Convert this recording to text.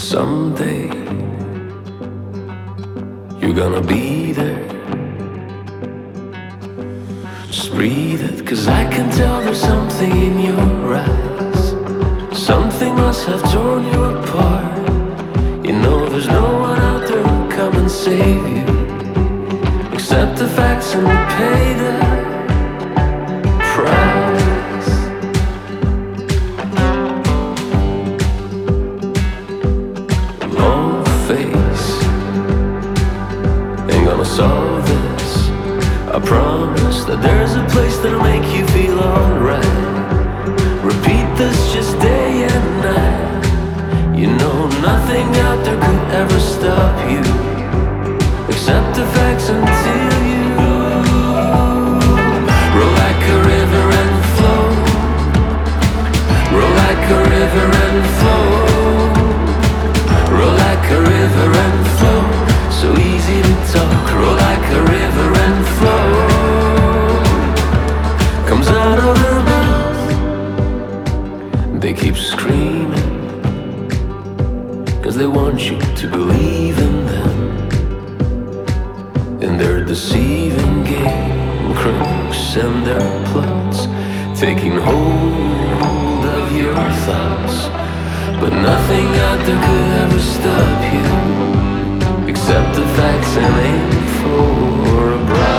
Someday you're gonna be there. Just breathe it, 'cause I can tell there's something in your eyes. Something must have torn you apart. You know there's no one out there who'll come and save you. Accept the facts and pay the price. Long face ain't gonna solve this. I promise that there's a place that'll make you feel alright. Repeat this just day and night. You know nothing out there could ever stop you. Accept the facts until you roll like a river and flow. Roll like a river and flow. Roll like a river and flow. So easy to talk. Roll like a river and flow. Comes out of the mouth. They keep screaming, 'cause they want you to believe in them. In their deceiving game, crooks and their plots, taking hold of your thoughts. But nothing out there could ever stop you. Accept the facts and aim for a bright